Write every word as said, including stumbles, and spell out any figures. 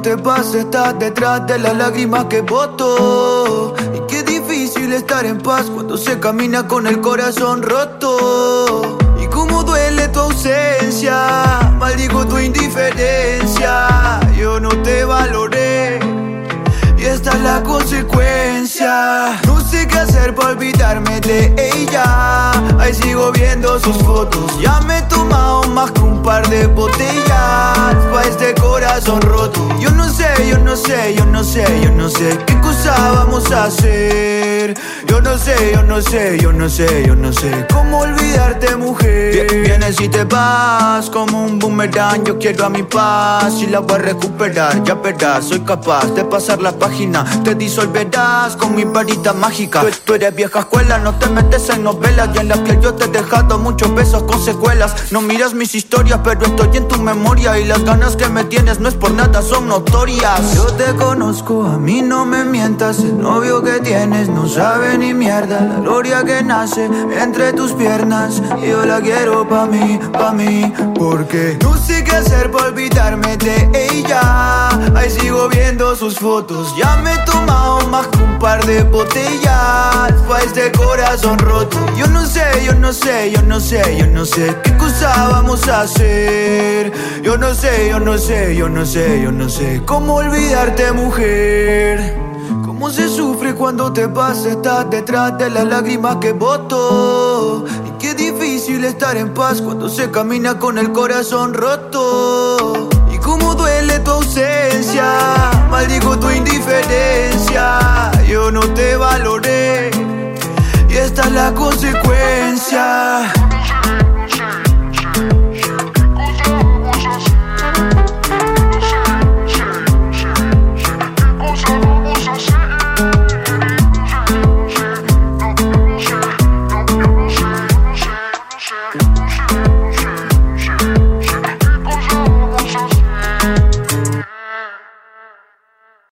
cuando te vas estás detrás de las lágrimas que boto. Y qué difícil estar en paz cuando se camina con el corazón roto. Y cómo duele tu ausencia, maldigo tu indiferencia. Yo no te valoré y esta es la consecuencia. No sé qué hacer para olvidarme de ella. Ahí sigo viendo sus fotos. Ya me he tomado más que un par de botellas pa' este corazón roto. Yo no sé, yo no sé, yo no sé, yo no sé qué cosa vamos a hacer. Yo no sé, yo no sé, yo no sé, yo no sé cómo olvidarte, mujer. Vienes y te vas como un boomerang. Yo quiero a mi paz y la voy a recuperar. Ya verás, soy capaz de pasar la página. Te disolverás con mi varita mágica. Tú, tú eres vieja escuela, no te metes en novelas. Y en la piel yo te he dejado muchos besos con secuelas. No miras mis historias, pero estoy en tu memoria. Y las ganas que me tienes no es por nada, son notorias. Yo te conozco, a mí no me mientas. El novio que tienes no sabe ni mierda. La gloria que nace entre tus piernas y yo la quiero pa' mí, pa' mí. Porque no sé qué hacer para olvidarme de ella. Ahí sigo viendo sus fotos. Ya me he tomado más que un par de botellas pa' este corazón roto. Yo no sé, yo no sé, yo no sé, yo no sé qué cosa vamos a hacer. Yo no sé, yo no sé, yo no sé, yo no sé cómo olvidarte, mujer. Cómo se sufre cuando te vas, estás detrás de las lágrimas que boto. Y qué difícil estar en paz cuando se camina con el corazón roto. Y cómo duele tu ausencia, maldigo tu indiferencia. Yo no te valoré y esta es la consecuencia.